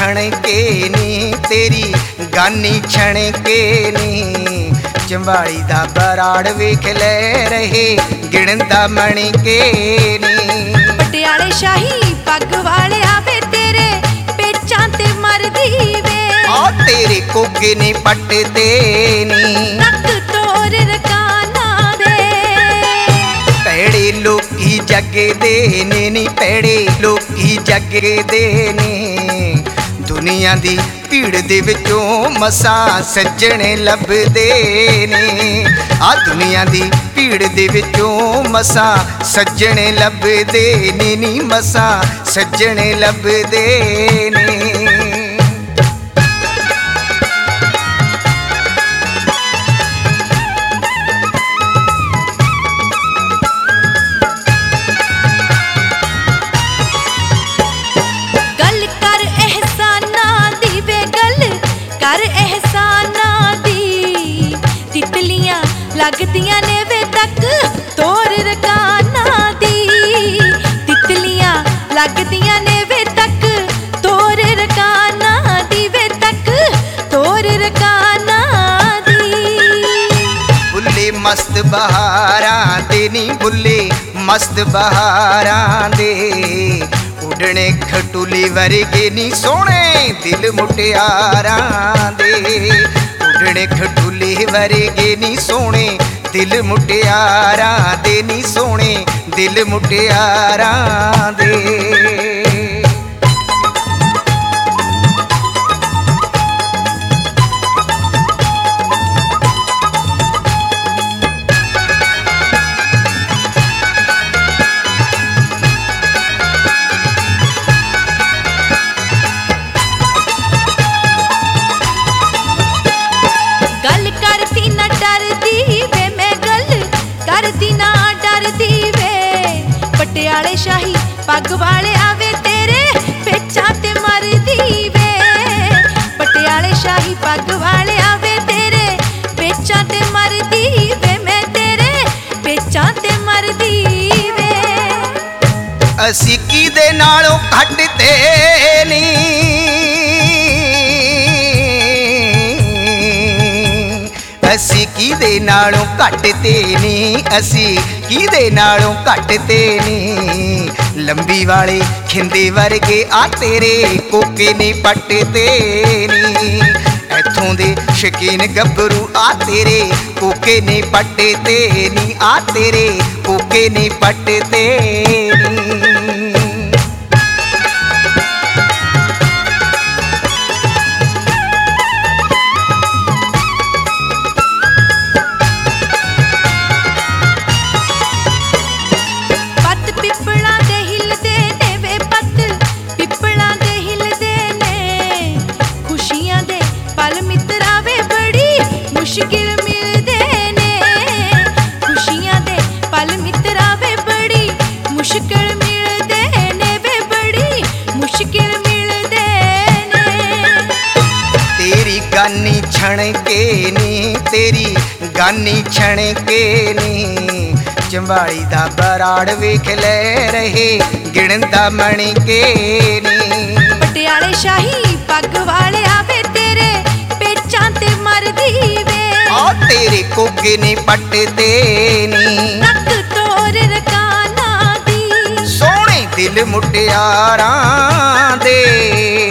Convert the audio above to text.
छणके नी तेरी गानी छणके नी चंबाड़ी दा बराड़ वेख ले रहे गिणदा मणके नी पटियाले शाही पग वाले आवे तेरे पेचां ते मरदी वे तेरे कोके ने पटते नी नक तोर रकाना दे पैड़े लोकी जगदे ने नी पैड़े लोकी जगदे ने दुनिया दी भीड़ दे विचों मसां सज्जणे लभदे ने आ दुनिया दी भीड़ दे विचों मसां सज्जणे लभदे ने नी मसां सज्जणे लभदे ने कर एहसाना दी तितलियां लगदियां ने वे तक तोर रकाना दी तितलियां लगदियां ने वे तक तोर रकाना दी वे तक तोर रकाना दी बुल्ले मस्त बहारां दे नी बुल्ले मस्त बहारां दे उड़ने खटुली वर्गे नी सोने दिल मुटियारां दे उड़ने खटुली वर्गे नी सोने दिल मुटियारां दे नी सोने दिल मुटियारां दे पटियाले शाही पग वाले आवे तेरे पेचां ते मरदी वे पटियाले शाही पग वाले आवे तेरे पेचां ते मरदी वे मैं तेरे पेचां ते मरदी वे असी किदे नालों घटते नी असी किदे नालों घटते नी असी किदे नालों घटते नी लंबी वाले खिंदे वर्गे आ तेरे कोके ने पटते नी इथों दे शकीन गभरू आ तेरे कोके ने पटते नी आ तेरे कोके ने पटते नी मुश्किल मिलदे ने खुशियां दे पल मित्रा वे बड़ी मुश्किल मिलदे ने वे बड़ी मुश्किल मिलदे ने तेरी गानी छणके नी तेरी गानी छणके नी चंबाड़ी दा बराड़ वेख ले रहे गिणदा मणके नी पटियाले शाही पग वाले आवे तेरे पेचां ते मरदी वे तेरे कोके ने पटते नी नक तोर रकाना दी सोने दिल मुटियारां दे।